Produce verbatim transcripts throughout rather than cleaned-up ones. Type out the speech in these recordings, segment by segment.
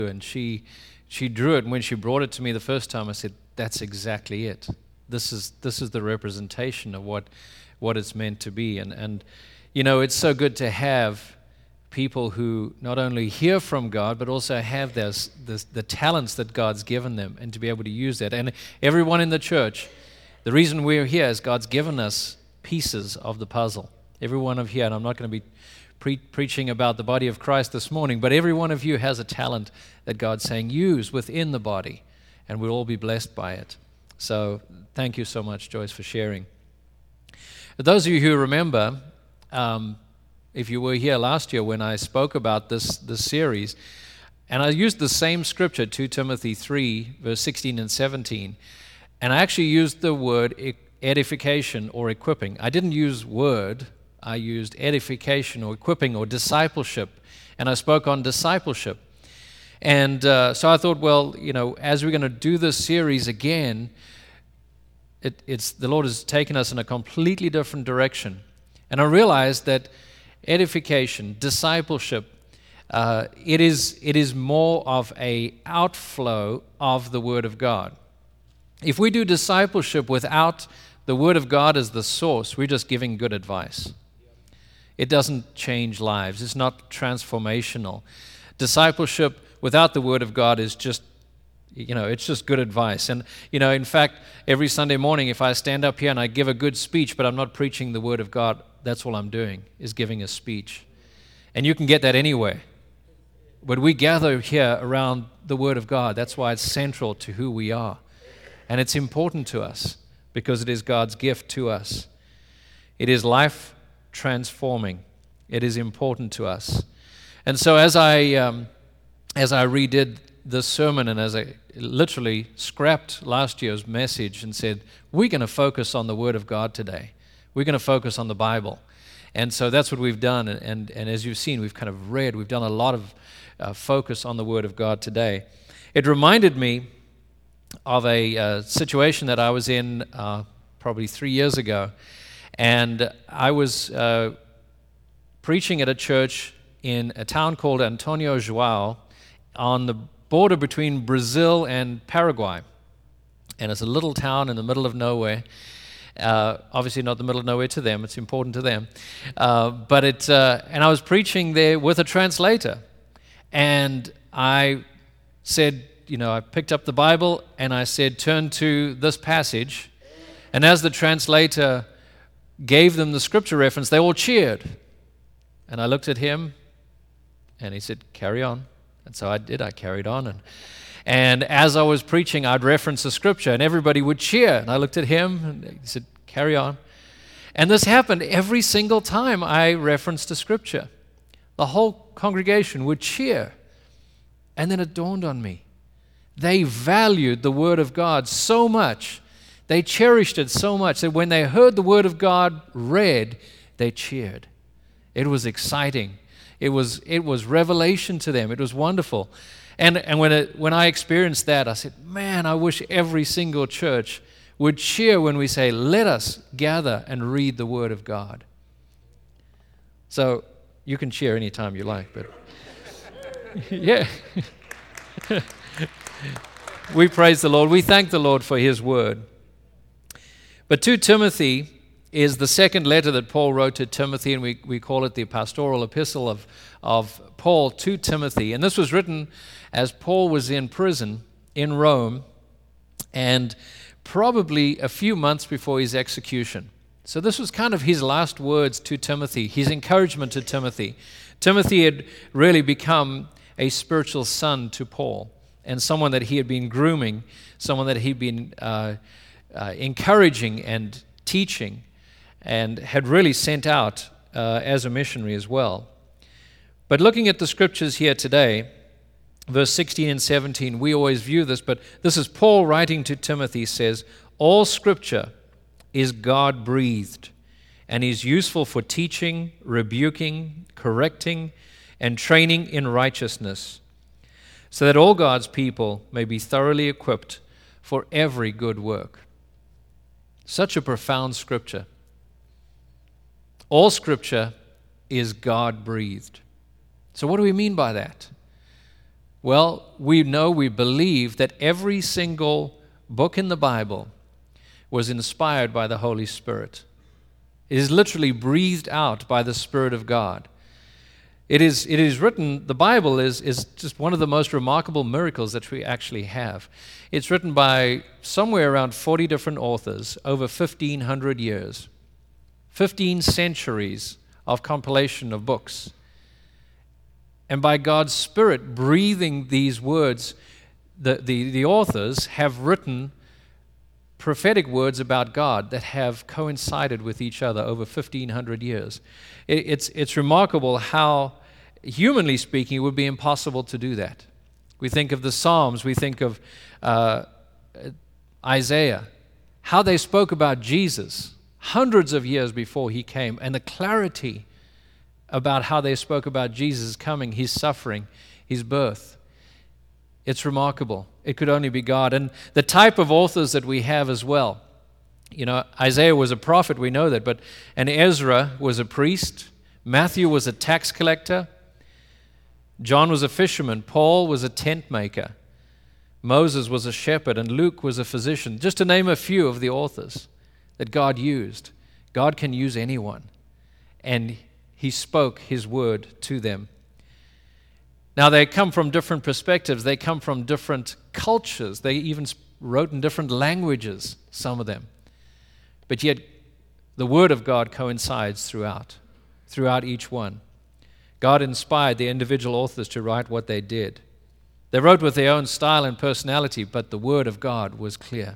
and she she drew it, and when she brought it to me the first time, I said, that's exactly it. This is this is the representation of what what it's meant to be. And and you know, it's so good to have people who not only hear from God, but also have this, this, the talents that God's given them, and to be able to use that. And everyone in the church, the reason we're here is God's given us pieces of the puzzle. Every one of you, and I'm not going to be pre- preaching about the body of Christ this morning, but every one of you has a talent that God's saying, use within the body, and we'll all be blessed by it. So thank you so much, Joyce, for sharing. For those of you who remember, um, if you were here last year when I spoke about this, this series, and I used the same scripture, Second Timothy three, verse sixteen and seventeen, and I actually used the word edification or equipping. I didn't use word, I used edification or equipping or discipleship, and I spoke on discipleship. And uh, so I thought, well, you know, as we're going to do this series again, it, it's the Lord has taken us in a completely different direction. And I realized that edification, discipleship, uh, it is it is more of a outflow of the Word of God. If we do discipleship without the Word of God as the source, we're just giving good advice. It doesn't change lives. It's not transformational. Discipleship without the Word of God is just, you know, it's just good advice. And, you know, in fact, every Sunday morning, if I stand up here and I give a good speech, but I'm not preaching the Word of God, that's all I'm doing, is giving a speech. And you can get that anywhere. But we gather here around the Word of God. That's why it's central to who we are. And it's important to us because it is God's gift to us. It is life transforming. It is important to us. And so as I um, as I redid this sermon, and as I literally scrapped last year's message and said, we're going to focus on the Word of God today. We're going to focus on the Bible. And so that's what we've done. And, and, and as you've seen, we've kind of read, we've done a lot of uh, focus on the Word of God today. It reminded me of a uh, situation that I was in uh, probably three years ago. And I was uh, preaching at a church in a town called Antonio Joao on the border between Brazil and Paraguay. And it's a little town in the middle of nowhere. Uh, obviously not the middle of nowhere to them, it's important to them. Uh, but it, uh, and I was preaching there with a translator. And I said, you know, I picked up the Bible and I said, turn to this passage. And as the translator gave them the scripture reference, they all cheered. And I looked at him and he said, carry on. And so I did, I carried on. And And as I was preaching, I'd reference the scripture, and everybody would cheer. And I looked at him, and he said, carry on. And this happened every single time I referenced a scripture. The whole congregation would cheer. And then it dawned on me. They valued the Word of God so much. They cherished it so much that when they heard the Word of God read, they cheered. It was exciting. It was, it was revelation to them. It was wonderful. And and when it, when I experienced that, I said, man, I wish every single church would cheer when we say, let us gather and read the Word of God. So you can cheer anytime you like, but yeah. We praise the Lord. We thank the Lord for His Word. But Second Timothy is the second letter that Paul wrote to Timothy, and we, we call it the pastoral epistle of, of Paul to Timothy. And this was written as Paul was in prison in Rome, and probably a few months before his execution. So this was kind of his last words to Timothy, his encouragement to Timothy. Timothy had really become a spiritual son to Paul, and someone that he had been grooming, someone that he'd been uh, uh, encouraging and teaching, and had really sent out uh, as a missionary as well. But looking at the scriptures here today, verse sixteen and seventeen, we always view this, but this is Paul writing to Timothy, says, all scripture is God-breathed and is useful for teaching, rebuking, correcting, and training in righteousness, so that all God's people may be thoroughly equipped for every good work. Such a profound scripture. All scripture is God-breathed. So what do we mean by that? Well, we know, we believe that every single book in the Bible was inspired by the Holy Spirit. It is literally breathed out by the Spirit of God. It is, it is written, the Bible is, is just one of the most remarkable miracles that we actually have. It's written by somewhere around forty different authors over fifteen hundred years, fifteen centuries of compilation of books. And by God's Spirit breathing these words, the, the, the authors have written prophetic words about God that have coincided with each other over fifteen hundred years. It, it's, it's remarkable how, humanly speaking, it would be impossible to do that. We think of the Psalms, we think of uh, Isaiah, how they spoke about Jesus hundreds of years before he came, and the clarity about how they spoke about Jesus' coming, his suffering, his birth. It's remarkable. It could only be God. And the type of authors that we have as well. You know, Isaiah was a prophet, we know that, but and Ezra was a priest. Matthew was a tax collector. John was a fisherman. Paul was a tent maker. Moses was a shepherd, and Luke was a physician. Just to name a few of the authors that God used. God can use anyone. And he spoke his word to them. Now, they come from different perspectives. They come from different cultures. They even wrote in different languages, some of them. But yet, the word of God coincides throughout, throughout each one. God inspired the individual authors to write what they did. They wrote with their own style and personality, but the word of God was clear.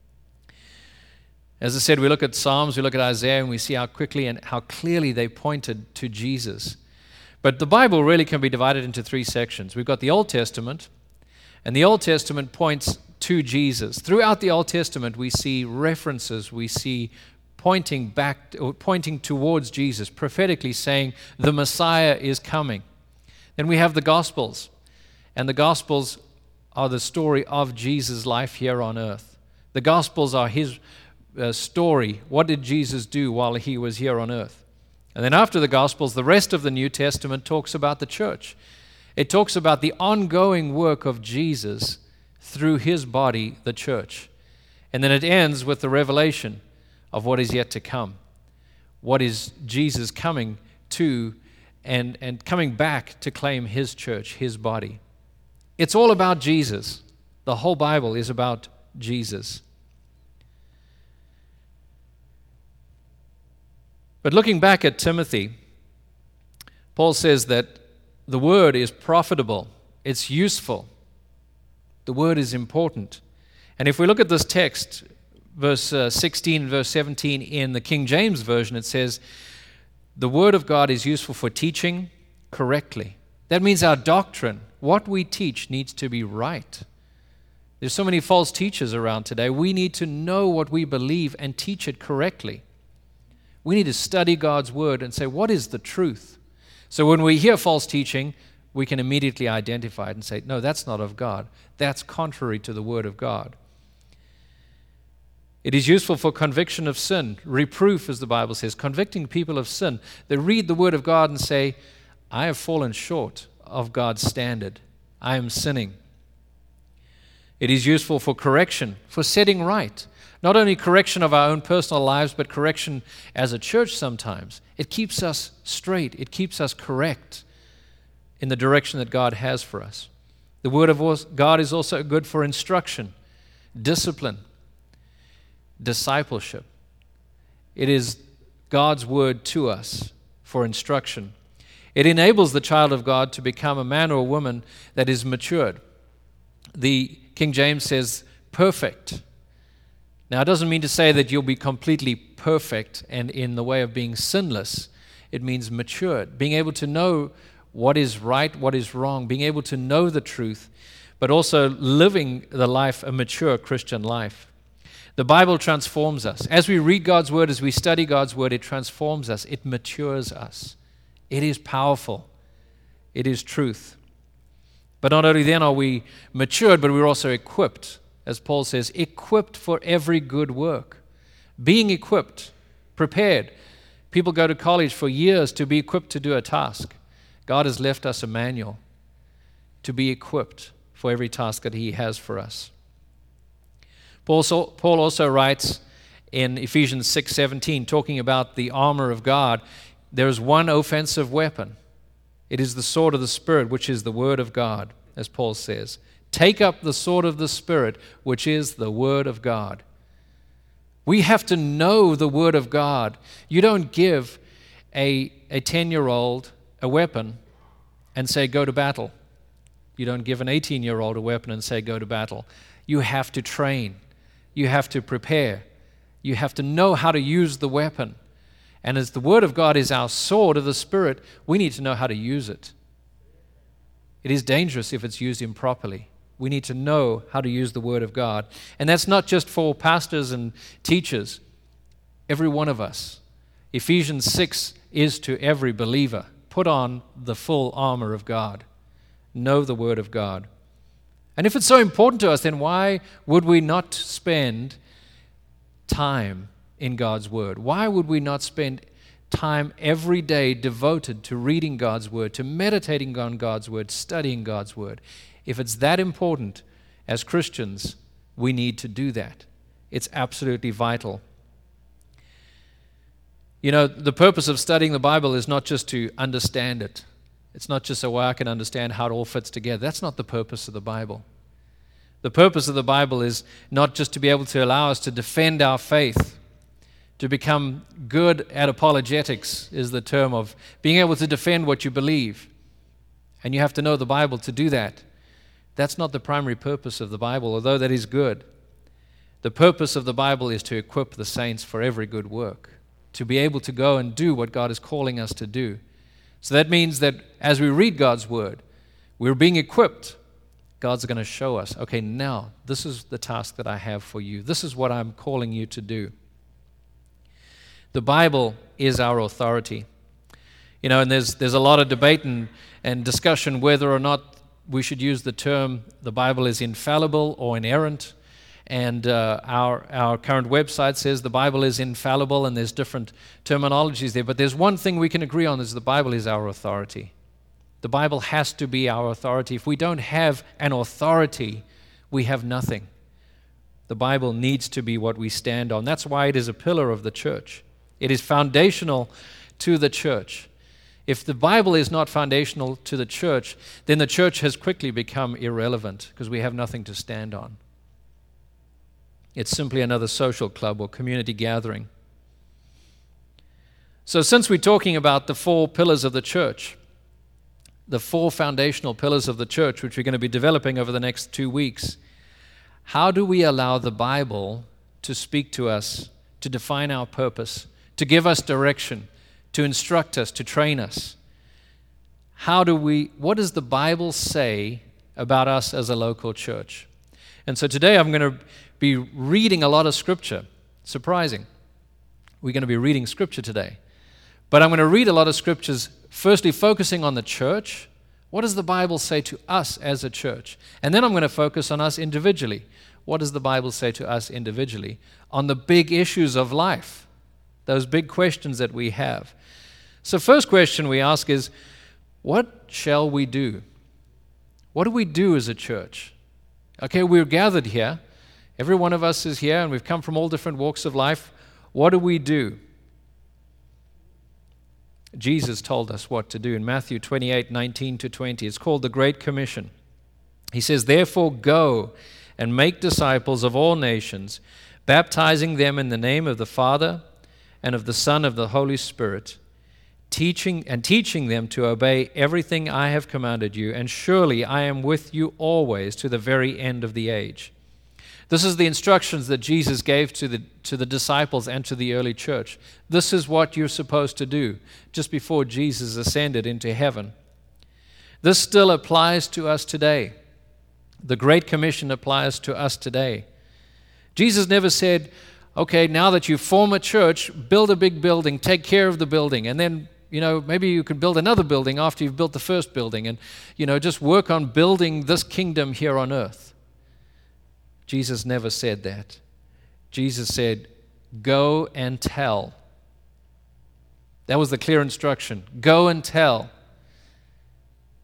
As I said, we look at Psalms, we look at Isaiah, and we see how quickly and how clearly they pointed to Jesus. But the Bible really can be divided into three sections. We've got the Old Testament, and the Old Testament points to Jesus. Throughout the Old Testament, we see references, we see pointing back, or pointing towards Jesus, prophetically saying the Messiah is coming. Then we have the Gospels, and the Gospels are the story of Jesus' life here on earth. The Gospels are his uh, story. What did Jesus do while he was here on earth? And then after the Gospels, the rest of the New Testament talks about the church. It talks about the ongoing work of Jesus through his body, the church. And then it ends with the revelation of what is yet to come. What is Jesus coming to and, and coming back to claim his church, his body. It's all about Jesus. The whole Bible is about Jesus. But looking back at Timothy, Paul says that the word is profitable, it's useful, the word is important. And if we look at this text, verse uh, sixteen and verse seventeen in the King James Version, it says, the word of God is useful for teaching correctly. That means our doctrine, what we teach, needs to be right. There's so many false teachers around today. We need to know what we believe and teach it correctly. We need to study God's word and say, what is the truth? So when we hear false teaching, we can immediately identify it and say, no, that's not of God. That's contrary to the word of God. It is useful for conviction of sin, reproof, as the Bible says, convicting people of sin. They read the word of God and say, I have fallen short of God's standard. I am sinning. It is useful for correction, for setting right. Not only correction of our own personal lives, but correction as a church sometimes. It keeps us straight. It keeps us correct in the direction that God has for us. The Word of God is also good for instruction, discipline, discipleship. It is God's Word to us for instruction. It enables the child of God to become a man or a woman that is matured. The King James says perfect. Now, it doesn't mean to say that you'll be completely perfect and in the way of being sinless. It means matured, being able to know what is right, what is wrong, being able to know the truth, but also living the life, a mature Christian life. The Bible transforms us. As we read God's Word, as we study God's Word, it transforms us. It matures us. It is powerful. It is truth. But not only then are we matured, but we're also equipped. As Paul says, equipped for every good work. Being equipped, prepared. People go to college for years to be equipped to do a task. God has left us a manual to be equipped for every task that He has for us. Paul also, Paul also writes in Ephesians six seventeen, talking about the armor of God, there is one offensive weapon. It is the sword of the Spirit, which is the Word of God, as Paul says. Take up the sword of the Spirit, which is the Word of God. We have to know the Word of God. You don't give a, a ten-year-old a weapon and say, go to battle. You don't give an eighteen-year-old a weapon and say, go to battle. You have to train. You have to prepare. You have to know how to use the weapon. And as the Word of God is our sword of the Spirit, we need to know how to use it. It is dangerous if it's used improperly. We need to know how to use the Word of God. And that's not just for pastors and teachers. Every one of us. Ephesians six is to every believer. Put on the full armor of God. Know the Word of God. And if it's so important to us, then why would we not spend time in God's Word? Why would we not spend time every day devoted to reading God's Word, to meditating on God's Word, studying God's Word? If it's that important, as Christians, we need to do that. It's absolutely vital. You know, the purpose of studying the Bible is not just to understand it. It's not just so well, I can understand how it all fits together. That's not the purpose of the Bible. The purpose of the Bible is not just to be able to allow us to defend our faith, to become good at apologetics is the term of being able to defend what you believe. And you have to know the Bible to do that. That's not the primary purpose of the Bible, although that is good. The purpose of the Bible is to equip the saints for every good work, to be able to go and do what God is calling us to do. So that means that as we read God's Word, we're being equipped. God's going to show us, okay, now this is the task that I have for you. This is what I'm calling you to do. The Bible is our authority. You know, and there's there's a lot of debate and, and discussion whether or not we should use the term the Bible is infallible or inerrant. And uh, our our current website says the Bible is infallible, and there's different terminologies there. But there's one thing we can agree on, is the Bible is our authority. The Bible has to be our authority. If we don't have an authority, we have nothing. The Bible needs to be what we stand on. That's why it is a pillar of the church. It is foundational to the church. If the Bible is not foundational to the church, then the church has quickly become irrelevant because we have nothing to stand on. It's simply another social club or community gathering. So since we're talking about the four pillars of the church, the four foundational pillars of the church, which we're going to be developing over the next two weeks, how do we allow the Bible to speak to us, to define our purpose, to give us direction, to instruct us, to train us? How do we, what does the Bible say about us as a local church? And so today I'm going to be reading a lot of Scripture. Surprising. We're going to be reading Scripture today. But I'm going to read a lot of Scriptures, firstly focusing on the church. What does the Bible say to us as a church? And then I'm going to focus on us individually. What does the Bible say to us individually on the big issues of life, those big questions that we have? So first question we ask is, what shall we do? What do we do as a church? Okay, we're gathered here. Every one of us is here, and we've come from all different walks of life. What do we do? Jesus told us what to do in Matthew twenty-eight, nineteen to twenty. It's called the Great Commission. He says, therefore go and make disciples of all nations, baptizing them in the name of the Father and of the Son of the Holy Spirit, teaching and teaching them to obey everything I have commanded you, and surely I am with you always to the very end of the age. This is the instructions that Jesus gave to the to the disciples and to the early church. This is what you're supposed to do just before Jesus ascended into heaven. This still applies to us today. The Great Commission applies to us today. Jesus never said, okay, now that you form a church, build a big building, take care of the building, and then, you know, maybe you can build another building after you've built the first building, and, you know, just work on building this kingdom here on earth. Jesus never said that. Jesus said, go and tell. That was the clear instruction. Go and tell.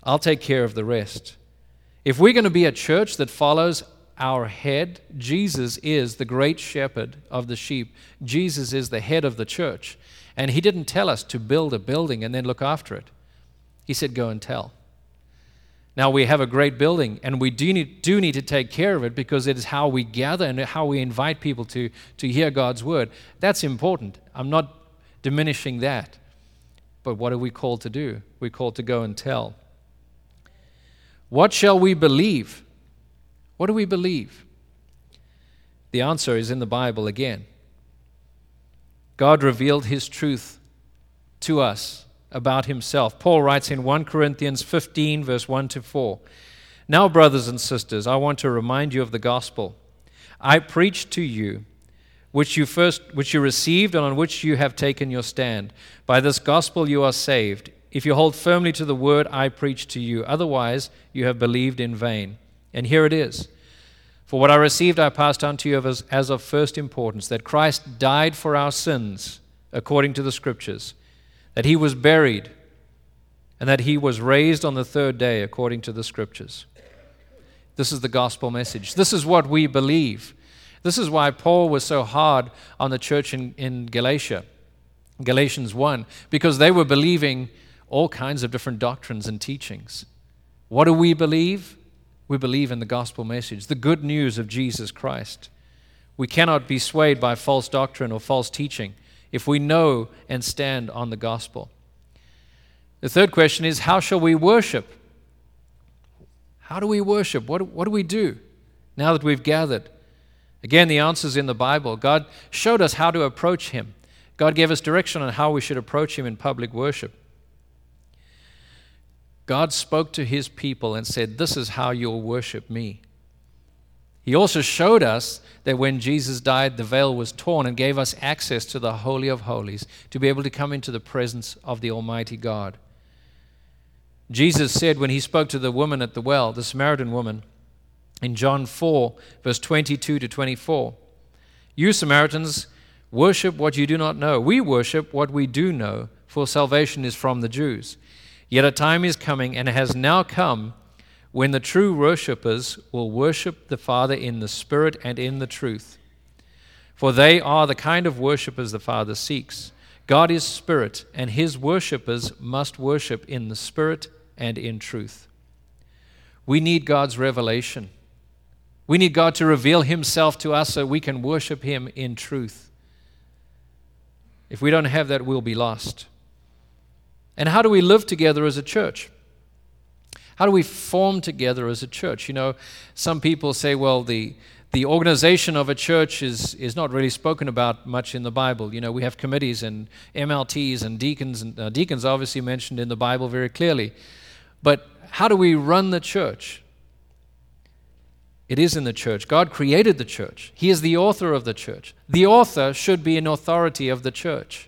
I'll take care of the rest. If we're going to be a church that follows our head, Jesus is the great shepherd of the sheep. Jesus is the head of the church. And he didn't tell us to build a building and then look after it. He said, go and tell. Now, we have a great building, and we do need, do need to take care of it because it is how we gather and how we invite people to, to hear God's word. That's important. I'm not diminishing that. But what are we called to do? We're called to go and tell. What shall we believe? What do we believe? The answer is in the Bible again. God revealed his truth to us about himself. Paul writes in First Corinthians fifteen, verse one to four. Now, brothers and sisters, I want to remind you of the gospel I preached to you, which you first, which you received and on which you have taken your stand. By this gospel you are saved, if you hold firmly to the word I preached to you. Otherwise, you have believed in vain. And here it is. For what I received I passed on to you as, as of first importance, that Christ died for our sins, according to the Scriptures, that he was buried, and that he was raised on the third day, according to the Scriptures. This is the gospel message. This is what we believe. This is why Paul was so hard on the church in, in Galatia, Galatians one, because they were believing all kinds of different doctrines and teachings. What do we believe? We believe in the gospel message, the good news of Jesus Christ. We cannot be swayed by false doctrine or false teaching if we know and stand on the gospel. The third question is, how shall we worship? How do we worship? What, what do we do now that we've gathered? Again, the answer is in the Bible. God showed us how to approach him. God gave us direction on how we should approach him in public worship. God spoke to his people and said, this is how you'll worship me. He also showed us that when Jesus died, the veil was torn and gave us access to the Holy of Holies to be able to come into the presence of the Almighty God. Jesus said when he spoke to the woman at the well, the Samaritan woman, in John four, verse twenty-two to twenty-four, you Samaritans worship what you do not know. We worship what we do know, for salvation is from the Jews. Yet a time is coming, and has now come, when the true worshippers will worship the Father in the Spirit and in the truth. For they are the kind of worshippers the Father seeks. God is Spirit, and his worshippers must worship in the Spirit and in truth. We need God's revelation. We need God to reveal himself to us so we can worship him in truth. If we don't have that, we'll be lost. And how do we live together as a church? How do we form together as a church? You know, some people say, well, the, the organization of a church is, is not really spoken about much in the Bible. You know, we have committees and M L Ts and deacons, and uh, deacons obviously mentioned in the Bible very clearly. But how do we run the church? It is in the church. God created the church. He is the author of the church. The author should be an authority of the church.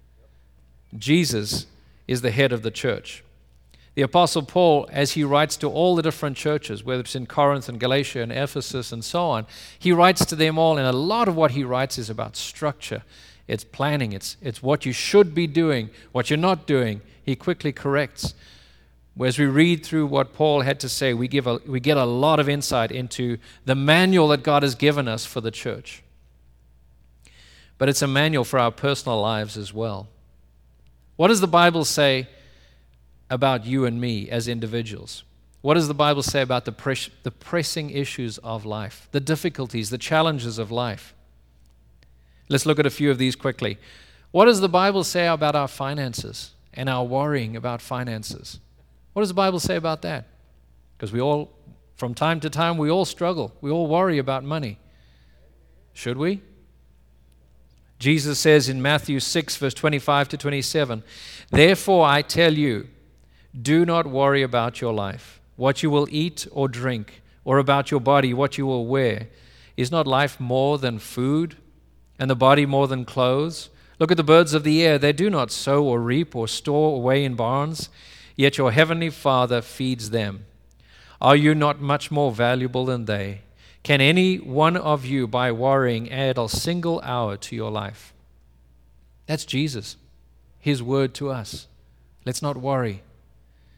Jesus is the head of the church. The Apostle Paul, as he writes to all the different churches, whether it's in Corinth and Galatia and Ephesus and so on, he writes to them all, and a lot of what he writes is about structure. It's planning. It's, it's what you should be doing, what you're not doing. He quickly corrects. As we read through what Paul had to say, we, give a, we get a lot of insight into the manual that God has given us for the church. But it's a manual for our personal lives as well. What does the Bible say about you and me as individuals? What does the Bible say about the, press, the pressing issues of life, the difficulties, the challenges of life? Let's look at a few of these quickly. What does the Bible say about our finances and our worrying about finances? What does the Bible say about that? Because we all, from time to time, we all struggle. We all worry about money. Should we? Jesus says in Matthew six, verse twenty-five to twenty-seven, therefore I tell you, do not worry about your life, what you will eat or drink, or about your body, what you will wear. Is not life more than food, and the body more than clothes? Look at the birds of the air. They do not sow or reap or store away in barns, yet your heavenly Father feeds them. Are you not much more valuable than they? Can any one of you, by worrying, add a single hour to your life? That's Jesus, his word to us. Let's not worry.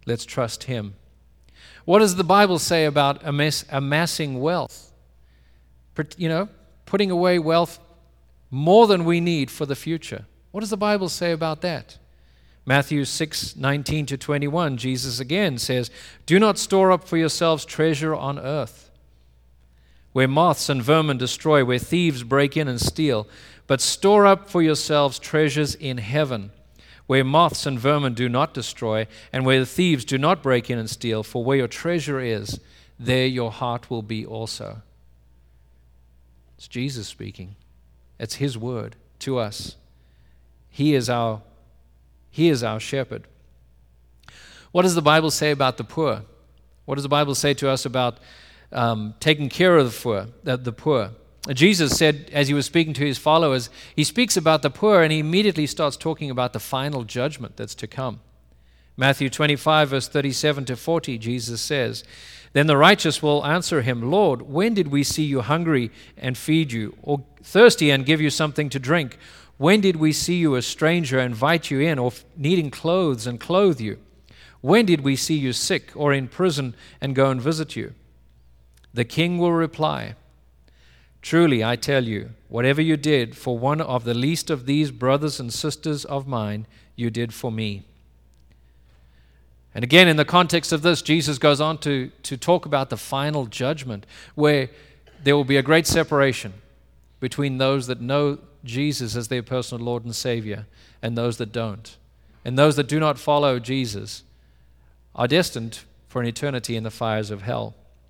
Let's trust Him. What does the Bible say about amass- amassing wealth? You know, putting away wealth more than we need for the future. What does the Bible say about that? Matthew six nineteen to twenty-one, Jesus again says, "Do not store up for yourselves treasure on earth, where moths and vermin destroy, where thieves break in and steal, but store up for yourselves treasures in heaven, where moths and vermin do not destroy, and where the thieves do not break in and steal. For where your treasure is, there your heart will be also." It's Jesus speaking. It's His word to us. He is our He is our shepherd. What does the Bible say about the poor? What does the Bible say to us about um, taking care of the poor, the, the poor? Jesus said, as He was speaking to His followers, He speaks about the poor and He immediately starts talking about the final judgment that's to come. Matthew twenty-five, verse thirty-seven to forty, Jesus says, "Then the righteous will answer Him, 'Lord, when did we see you hungry and feed you, or thirsty and give you something to drink? When did we see you a stranger and invite you in, or needing clothes and clothe you? When did we see you sick or in prison and go and visit you?' The king will reply, 'Truly I tell you, whatever you did for one of the least of these brothers and sisters of mine, you did for me.'" And again, in the context of this, Jesus goes on to, to talk about the final judgment, where there will be a great separation between those that know Jesus as their personal Lord and Savior and those that don't. And those that do not follow Jesus are destined for an eternity in the fires of hell.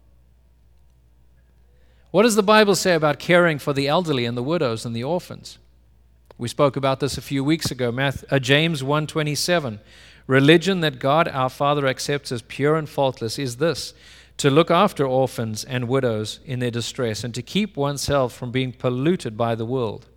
What does the Bible say about caring for the elderly and the widows and the orphans? We spoke about this a few weeks ago. Matthew, uh, James one twenty-seven. "Religion that God our Father accepts as pure and faultless is this, to look after orphans and widows in their distress, and to keep oneself from being polluted by the world."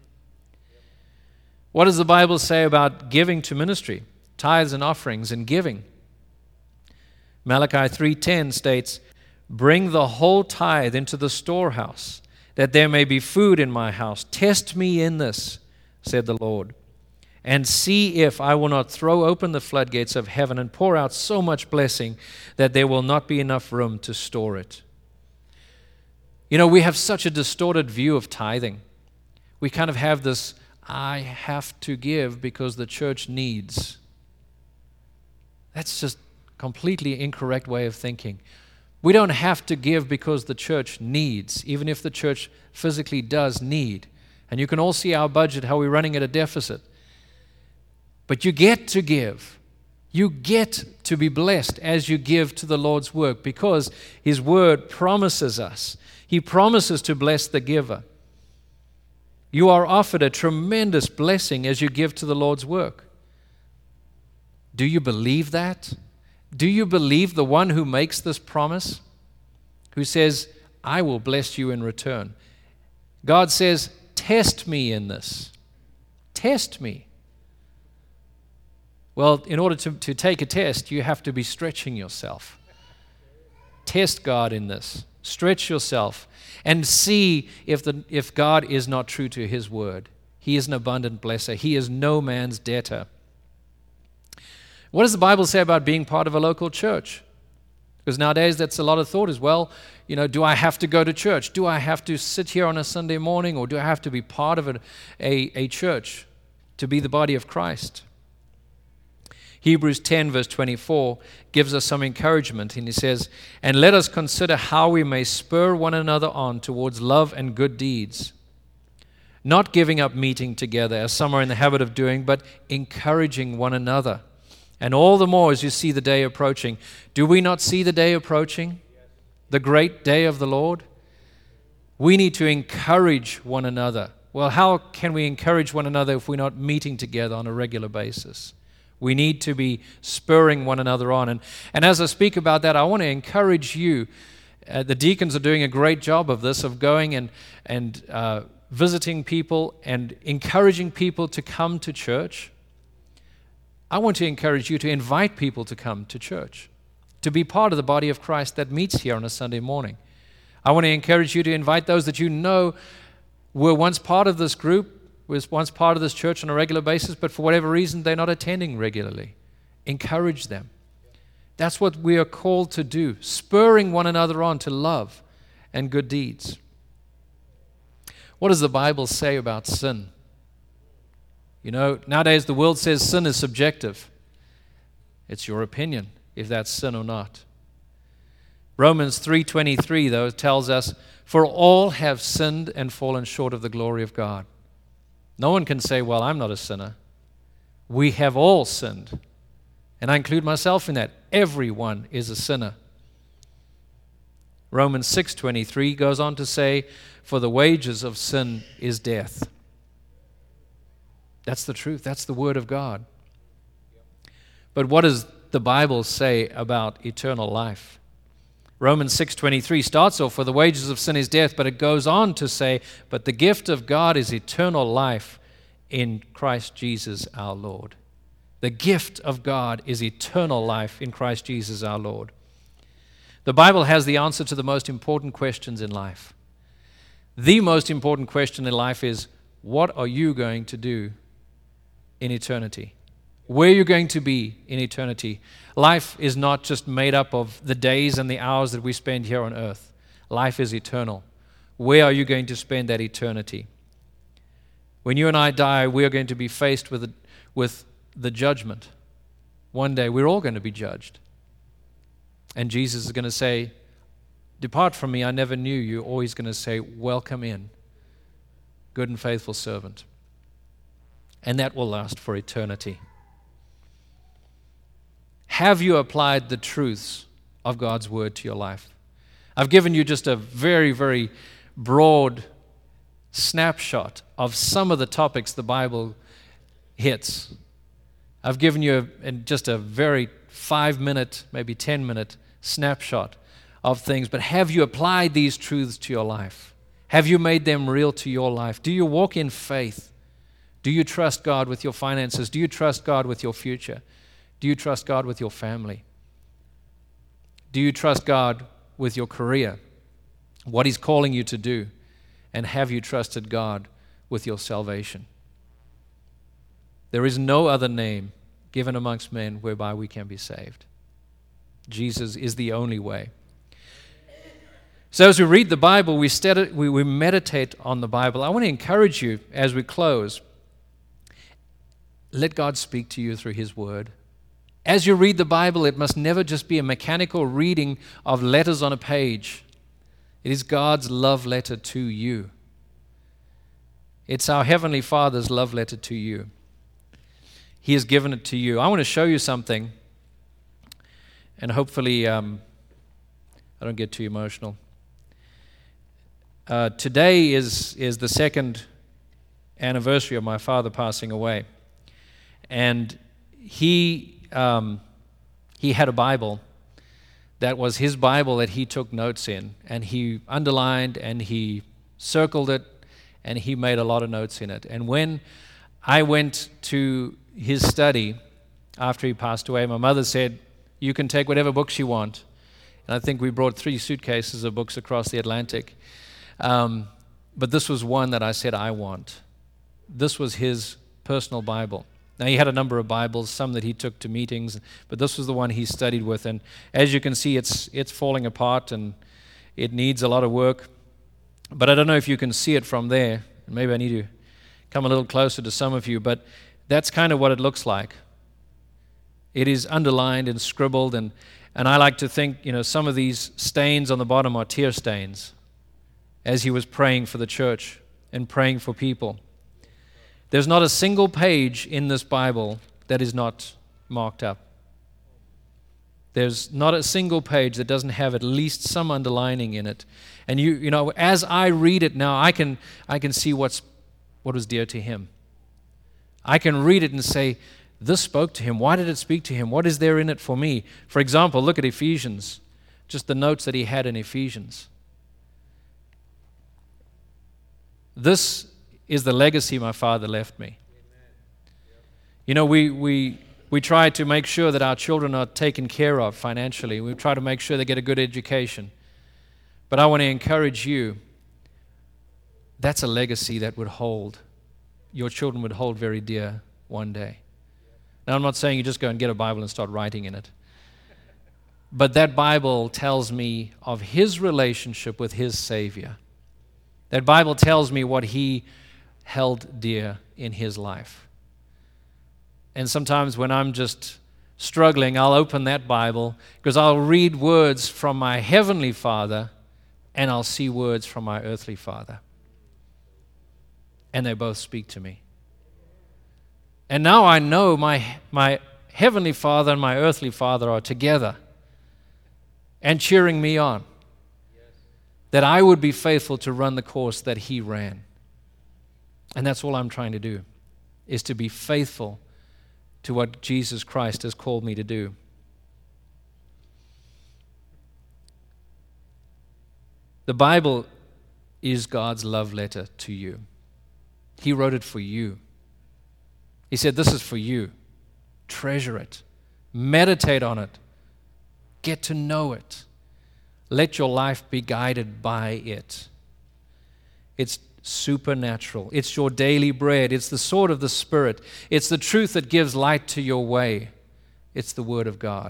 What does the Bible say about giving to ministry, tithes and offerings and giving? Malachi three ten states, "Bring the whole tithe into the storehouse, that there may be food in my house. Test me in this, said the Lord, and see if I will not throw open the floodgates of heaven and pour out so much blessing that there will not be enough room to store it." You know, we have such a distorted view of tithing. We kind of have this, I have to give because the church needs. That's just a completely incorrect way of thinking. We don't have to give because the church needs, even if the church physically does need. And you can all see our budget, how we're running at a deficit. But you get to give. You get to be blessed as you give to the Lord's work, because His word promises us. He promises to bless the giver. You are offered a tremendous blessing as you give to the Lord's work. Do you believe that? Do you believe the one who makes this promise? Who says, "I will bless you in return." God says, "Test me in this. Test me." Well, in order to, to take a test, you have to be stretching yourself. Test God in this. Stretch yourself and see if the if God is not true to His word. He is an abundant blesser. He is no man's debtor. What does the Bible say about being part of a local church? Because nowadays that's a lot of thought as well. You know, do I have to go to church? Do I have to sit here on a Sunday morning, or do I have to be part of a, a, a church to be the body of Christ? Hebrews ten verse twenty-four gives us some encouragement, and he says, "And let us consider how we may spur one another on towards love and good deeds, not giving up meeting together as some are in the habit of doing, but encouraging one another. And all the more as you see the day approaching." Do we not see the day approaching? The great day of the Lord? We need to encourage one another. Well, how can we encourage one another if we're not meeting together on a regular basis? We need to be spurring one another on. And, and as I speak about that, I want to encourage you. Uh, the deacons are doing a great job of this, of going and, and uh, visiting people and encouraging people to come to church. I want to encourage you to invite people to come to church, to be part of the body of Christ that meets here on a Sunday morning. I want to encourage you to invite those that you know were once part of this group, was once part of this church on a regular basis, but for whatever reason they're not attending regularly. Encourage them. That's what we are called to do, spurring one another on to love and good deeds. What does the Bible say about sin? You know, nowadays the world says sin is subjective. It's your opinion if that's sin or not. Romans three twenty-three, though, tells us, "For all have sinned and fallen short of the glory of God." No one can say, "Well, I'm not a sinner." We have all sinned. And I include myself in that. Everyone is a sinner. Romans six twenty-three goes on to say, "For the wages of sin is death." That's the truth. That's the Word of God. But what does the Bible say about eternal life? Romans six twenty-three starts off, "For the wages of sin is death," but it goes on to say, "But the gift of God is eternal life in Christ Jesus our Lord." The gift of God is eternal life in Christ Jesus our Lord. The Bible has the answer to the most important questions in life. The most important question in life is, what are you going to do in eternity? Where are you going to be in eternity? Life is not just made up of the days and the hours that we spend here on earth. Life is eternal. Where are you going to spend that eternity? When you and I die, we are going to be faced with, with the judgment. One day, we're all going to be judged. And Jesus is going to say, "Depart from me, I never knew you." Or he's going to say, "Welcome in, good and faithful servant." And that will last for eternity. Have you applied the truths of God's Word to your life? I've given you just a very, very broad snapshot of some of the topics the Bible hits. I've given you a, just a very five-minute, maybe ten-minute snapshot of things, but have you applied these truths to your life? Have you made them real to your life? Do you walk in faith? Do you trust God with your finances? Do you trust God with your future? Do you trust God with your family? Do you trust God with your career? What He's calling you to do? And have you trusted God with your salvation? There is no other name given amongst men whereby we can be saved. Jesus is the only way. So as we read the Bible, we, steady, we, we meditate on the Bible. I want to encourage you as we close, let God speak to you through His Word. As you read the Bible, it must never just be a mechanical reading of letters on a page. It is God's love letter to you. It's our Heavenly Father's love letter to you. He has given it to you. I want to show you something, and hopefully um, I don't get too emotional. Uh, today is, is the second anniversary of my father passing away. And he, um, he had a Bible that was his Bible that he took notes in. And he underlined and he circled it and he made a lot of notes in it. And when I went to his study after he passed away, my mother said, "You can take whatever books you want." And I think we brought three suitcases of books across the Atlantic. Um, but this was one that I said, I want. This was his personal Bible. Now, he had a number of Bibles, some that he took to meetings, but this was the one he studied with. And as you can see, it's it's falling apart and it needs a lot of work. But I don't know if you can see it from there. Maybe I need to come a little closer to some of you, but that's kind of what it looks like. It is underlined and scribbled, and, and I like to think, you know, some of these stains on the bottom are tear stains as he was praying for the church and praying for people. There's not a single page in this Bible that is not marked up. There's not a single page that doesn't have at least some underlining in it. And you you know, as I read it now, I can I can see what's what was dear to him. I can read it and say, this spoke to him. Why did it speak to him? What is there in it for me? For example, look at Ephesians, just the notes that he had in Ephesians. This is the legacy my father left me. You know, we we we try to make sure that our children are taken care of financially. We try to make sure they get a good education. But I want to encourage you, that's a legacy that would hold, your children would hold very dear one day. Now, I'm not saying you just go and get a Bible and start writing in it. But that Bible tells me of his relationship with his Savior. That Bible tells me what he held dear in his life. And sometimes when I'm just struggling, I'll open that Bible because I'll read words from my heavenly Father and I'll see words from my earthly father. And they both speak to me. And now I know my, my heavenly Father and my earthly Father are together and cheering me on, that I would be faithful to run the course that he ran. And that's all I'm trying to do, is to be faithful to what Jesus Christ has called me to do. The Bible is God's love letter to you. He wrote it for you. He said, this is for you. Treasure it. Meditate on it. Get to know it. Let your life be guided by it. It's supernatural. It's your daily bread. It's the sword of the Spirit. It's the truth that gives light to your way. It's the Word of God.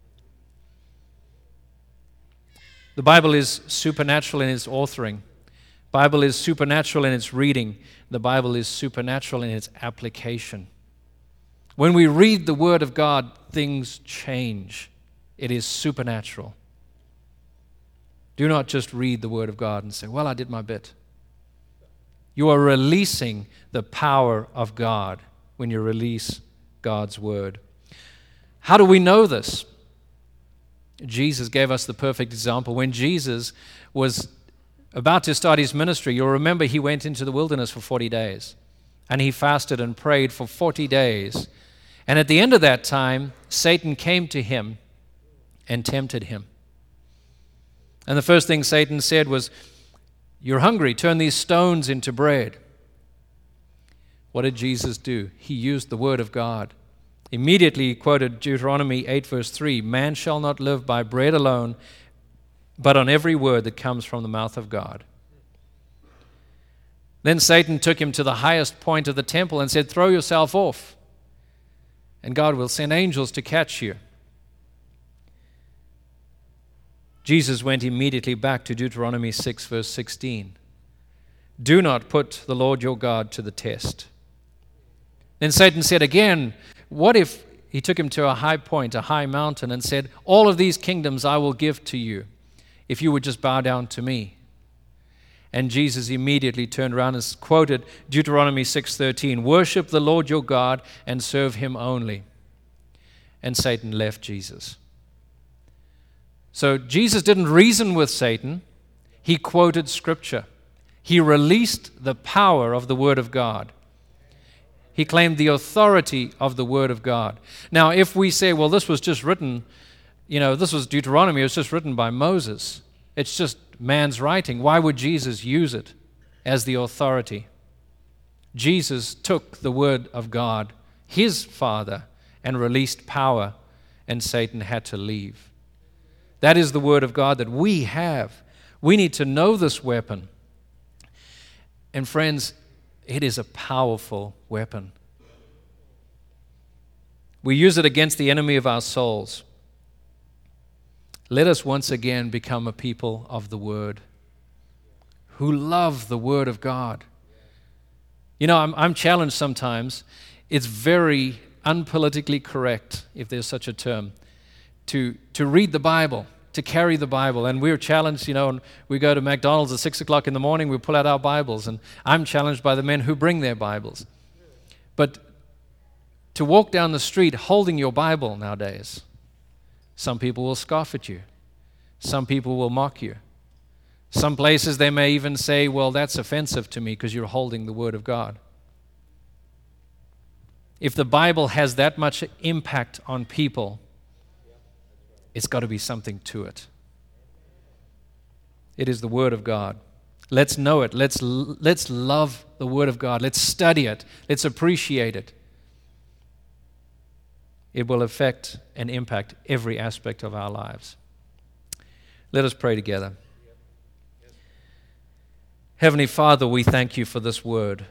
The Bible is supernatural in its authoring. The Bible is supernatural in its reading. The Bible is supernatural in its application. When we read the Word of God, things change. It is supernatural. Do not just read the Word of God and say, well, I did my bit. You are releasing the power of God when you release God's Word. How do we know this? Jesus gave us the perfect example. When Jesus was about to start his ministry, you'll remember he went into the wilderness for forty days. And he fasted and prayed for forty days. And at the end of that time, Satan came to him and tempted him. And the first thing Satan said was, you're hungry, turn these stones into bread. What did Jesus do? He used the Word of God. Immediately he quoted Deuteronomy eight verse three, man shall not live by bread alone, but on every word that comes from the mouth of God. Then Satan took him to the highest point of the temple and said, throw yourself off, and God will send angels to catch you. Jesus went immediately back to Deuteronomy six verse sixteen. Do not put the Lord your God to the test. Then Satan said again, what if he took him to a high point, a high mountain, and said, all of these kingdoms I will give to you if you would just bow down to me. And Jesus immediately turned around and quoted Deuteronomy six thirteen, worship the Lord your God and serve him only. And Satan left Jesus. So Jesus didn't reason with Satan. He quoted Scripture. He released the power of the Word of God. He claimed the authority of the Word of God. Now, if we say, well, this was just written, you know, this was Deuteronomy, it was just written by Moses. It's just man's writing. Why would Jesus use it as the authority? Jesus took the Word of God, his Father, and released power, and Satan had to leave. That is the Word of God that we have. We need to know this weapon. And friends, it is a powerful weapon. We use it against the enemy of our souls. Let us once again become a people of the Word who love the Word of God. You know, I'm, I'm challenged sometimes. It's very unpolitically correct, if there's such a term, to, to read the Bible, to carry the Bible. And we're challenged, you know, and we go to McDonald's at six o'clock in the morning, we pull out our Bibles, and I'm challenged by the men who bring their Bibles. But to walk down the street holding your Bible nowadays, some people will scoff at you. Some people will mock you. Some places they may even say, well, that's offensive to me because you're holding the Word of God. If the Bible has that much impact on people, it's got to be something to it. It is the Word of God. Let's know it. Let's, let's love the Word of God. Let's study it. Let's appreciate it. It will affect and impact every aspect of our lives. Let us pray together. Heavenly Father, we thank you for this word.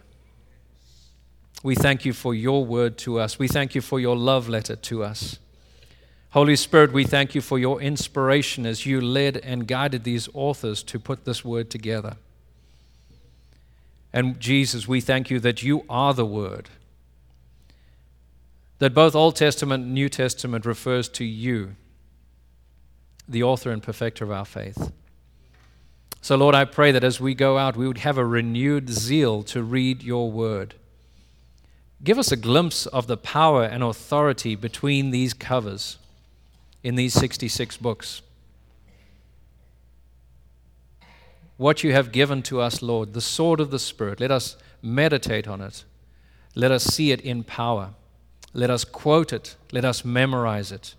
We thank you for your word to us. We thank you for your love letter to us. Holy Spirit, we thank you for your inspiration as you led and guided these authors to put this word together. And Jesus, we thank you that you are the Word, that both Old Testament and New Testament refers to you, the author and perfecter of our faith. So, Lord, I pray that as we go out, we would have a renewed zeal to read your word. Give us a glimpse of the power and authority between these covers in these sixty-six books. What you have given to us, Lord, the sword of the Spirit, let us meditate on it. Let us see it in power. Let us quote it. Let us memorize it.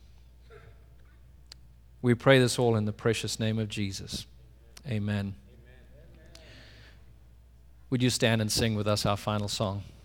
We pray this all in the precious name of Jesus. Amen. Would you stand and sing with us our final song?